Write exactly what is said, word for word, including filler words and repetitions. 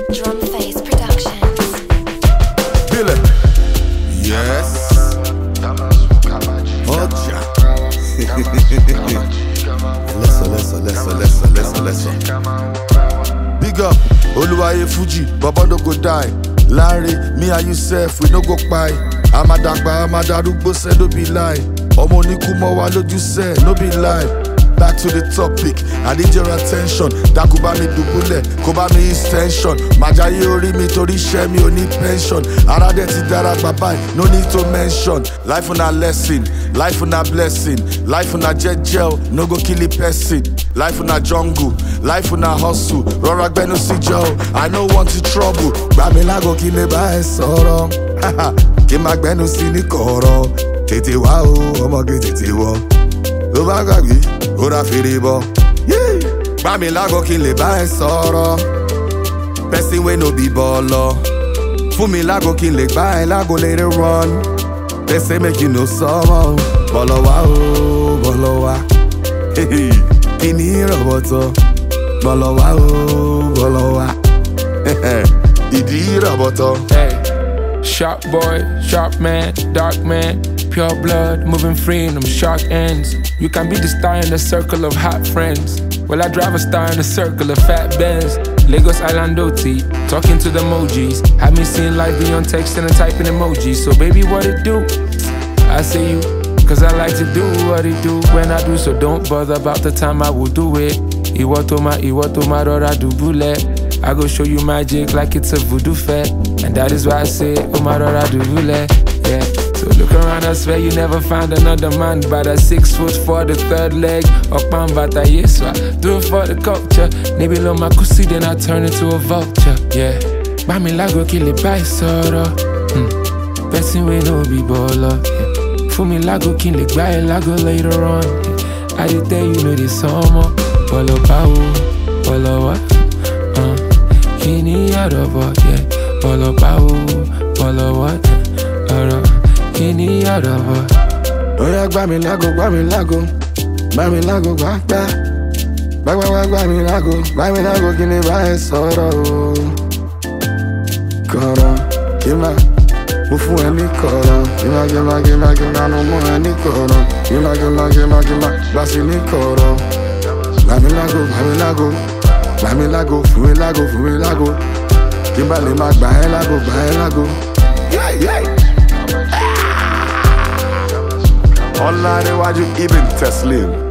Drumface Productions. Billy. Yes. Oja. Listen, listen, listen, listen, listen, listen. Big up, Oluwaye Fuji, Baba no go die. Larry, me and you self, we no go buy. Amadagba, Amadarugbo say no be lie. Omo ni kumo wa loju say no be lie. Back to the topic, I need your attention. Dakuba mi dubule, koba mi extension. Majaye ori mi tori share mi oni pension. Arade ti dara babai, no need to mention. Life on a lesson, life on a blessing. Life on a jet gel, no go kill a person. Life on a jungle, life on a hustle. Rora gbenu si Joe, I no want to trouble. Gbami lago ki le ba e soro. Ki ma gbenu si ni koro. Tete wa o, omoge tete wo. Ló bá gbàgbé, ó ra fèrè bọ̀. Gbá mi lágọ̀ kí n lè bá ẹ sọ̀rọ̀. Person wey no be bọ̀lọ̀. Fún mi lágọ̀ kí n lè gbá ẹ lágọ̀ later on. They say make you know sọ́mọ́. Bọ̀lọ̀ wá o, bọ̀lọ̀ wá. Kí ni ìrọ̀bọ̀tọ̀? Bọ̀lọ̀ wá o, bọ̀lọ̀ wá. Ìdí ìrọ̀bọ̀tọ̀. Hey, sharp boy, sharp man, dark man. Pure blood, moving free in them shark ends. You can be the star in a circle of hot friends. Well, I drive a star in a circle of fat Benz. Lagos Island O T, talking to the emojis. Have me seeing live beyond texting and typing emojis. So baby, what it do? I say you, cause I like to do what it do when I do. So don't bother about the time I will do it. Iwo to ma, iwo to ma, rora dubule. I go show you magic like it's a voodoo fair. And that is why I say, oh my rora dubule. Yeah. So look around, I swear you never find another man by the six foot for the third leg. Okpan bata yeswa, do it for the culture. Maybe lo makusi, then I turn into a vulture. Yeah, Bami lago kile bai soro. Hmm, person we no be baller. Yeah. Fumi lago kile bai lago later on. Yeah. I did tell you know this summer. Bolo pao, bolo wa. Uh, kini yarobo, yeah. Bolo pao, bolo wa. Uh, Kini yarobo. Oya gbá mi lágo, gbá mi lágo. Gbá mi lágo, gbá gbá. Gbá gbá gbá gbá mi lágo. Gbá mi lágo kí ni bá ẹ sọ̀rọ̀ o. Kọ̀rọ̀ kí má mo fún ẹ ní kọ̀rọ̀. Kí má kí má kí má kí má mo mú ẹ ní kọ̀rọ̀. Kí má kí má kí má kí má gbá sí ní kọ̀rọ̀. Gbá mi lágo, gbá mi lágo. Gbá mi lágo, fún mi lágo, fún mi lágo. Kí bá lè má gbá ẹ lágo, gbá ẹ lágo. Yeah, yeah. Ọlárẹ̀wájú Ibn Teslim.